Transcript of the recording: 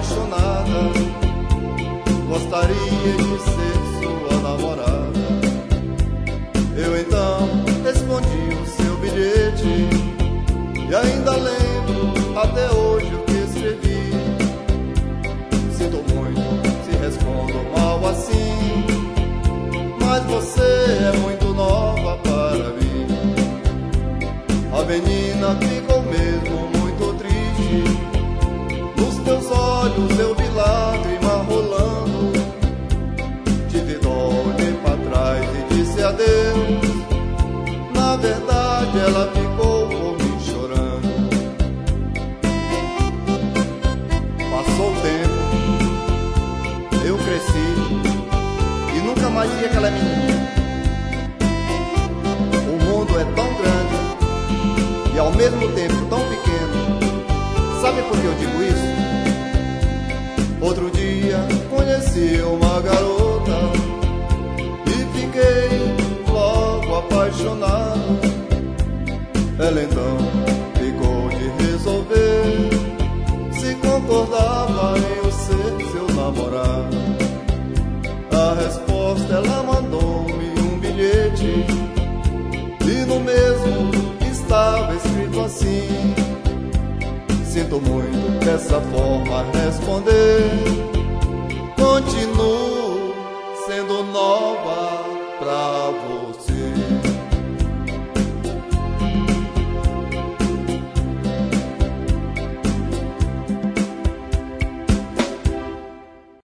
apaixonada, gostaria de ser sua namorada. Eu então respondi o seu bilhete e ainda lembro até hoje o que escrevi. Sinto muito se respondo mal assim, mas você é muito nova para mim. A menina ficou mesmo muito triste, nos teus olhos eu vi lágrima rolando. Tive dó, olhei pra trás e disse adeus. Na verdade ela ficou por mim chorando. Passou o tempo, eu cresci e nunca mais vi aquela menina. O mundo é tão grande e ao mesmo tempo tão pequeno. Sabe por que eu digo isso? Outro dia conheci uma garota e fiquei logo apaixonado. Ela então ficou de resolver se concordava em eu ser seu namorado. A resposta ela mandou-me um bilhete e no mesmo estava escrito assim: sinto muito dessa forma responder, continuo sendo nova